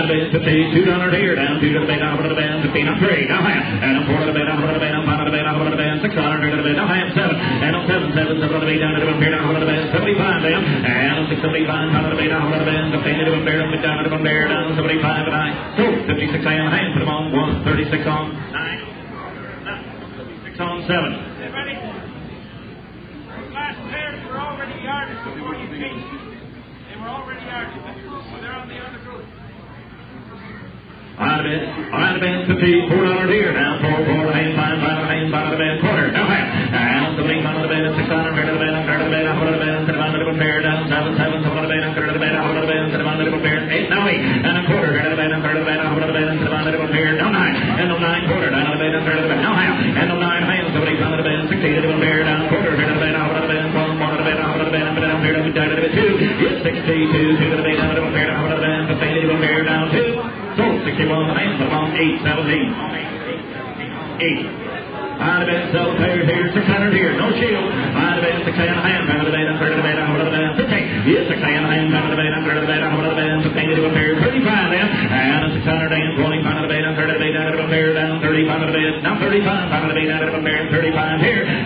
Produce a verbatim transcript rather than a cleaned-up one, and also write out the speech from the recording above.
Five bed, fifty, two dollars here, down two to the bed, down to the bed, fifteen on three, now half, and on four to the bed, down to the bed, down five to the bed, down to the bed, six dollars here to the bed, now half, seven, and on seven, seven, seven to the bed, down to the bed, down to the bed, seventy-five down, and on six seventy-five, down to the bed, down to the bed, fifteen to the bed, down to the bed, down seventy-five, and I, so fifty-six I am, hand, put them on one, thirty-six on nine, fifty-six on seven. Ready? Last pairs were already yarded before you came. They were already yarded. So they're on the other group. All right, a bed. All right, a bed. fifty, four dollars here. Now, four, four, hand, five, five, hand, five to the bed, quarter. Now, half. And seventeen, five to the bed, six dollars, here to the bed, I'm to the bed, I'm to the bed, seven on the pair, down, seven, seven, seven to the bed, I'm to the bed, I'm to the bed, seven on the pair, eight, now eight, and a quarter, here to the bed, I'm to the bed, I'm to the bed, seven on the pair, down nine, and no nine, quarter, down to the bed, I'm to the bed, now half, and no nine, hand, seventeen, on the bed, sixteen to the pair, down, quarter, here to the bed, I'm to the bed, one, one to the bed, I'm to the bed, I'm to the bed, I'm here to the bed, down to the bed, two, yes, sixty-two, two to the bed, I'm to the pair, down to the bed, fifteen to the pair, down two, so sixty-one, hand, seven, eight, seventeen, eight. Out of bed, seven pairs here, six hundred here, no shield. Out of bed, six and a hand, out of the bed, I'm third of the bed, I'm out of the bed, fifteen. Yes, six and a hand, out of the bed, I'm third of the bed, I'm out of the bed, fifteen to a pair, thirty-five then. And six hundred and twenty-five out of the bed, I'm third of the bed, out of the pair, down thirty-five out of the bed, now thirty-five, out of the bed, out of the pair, thirty-five here.